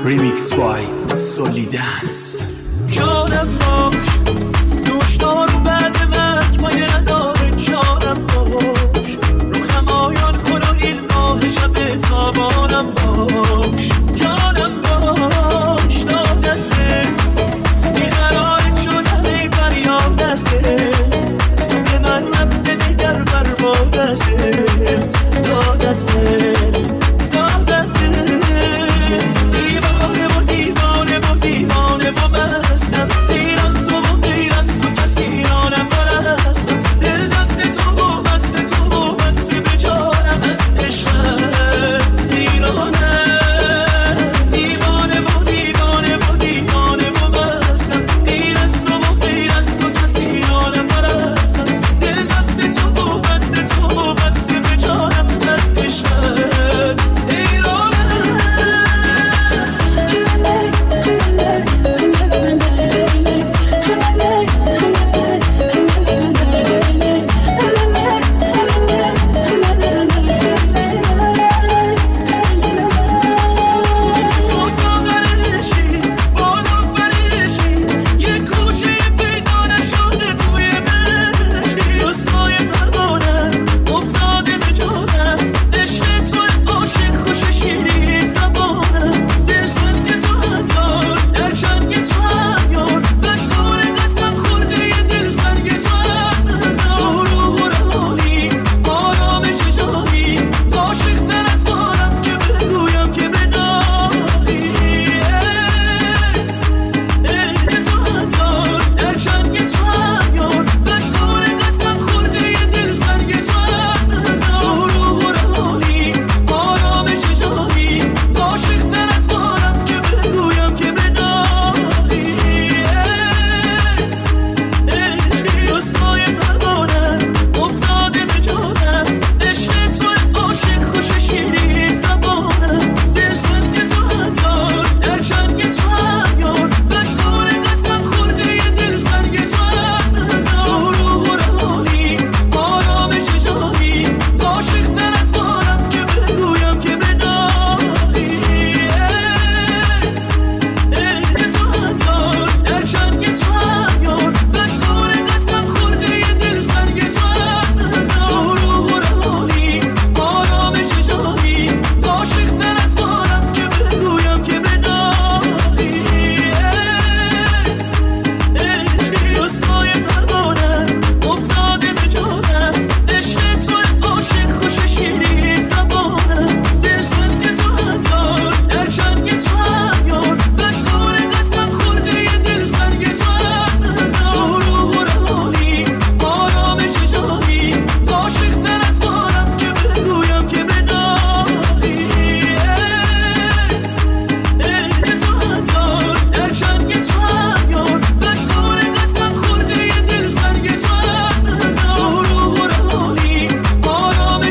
Remix by Solidance. جانم باش دوشدار و بعد مرگ پایه نداره. جانم باش رو خمایان کن و این ماه شب تابانم باش. جانم باش تا دسته بیقرارت شدن ای فریاد دسته سمت من رفته دیگر بر بادسته.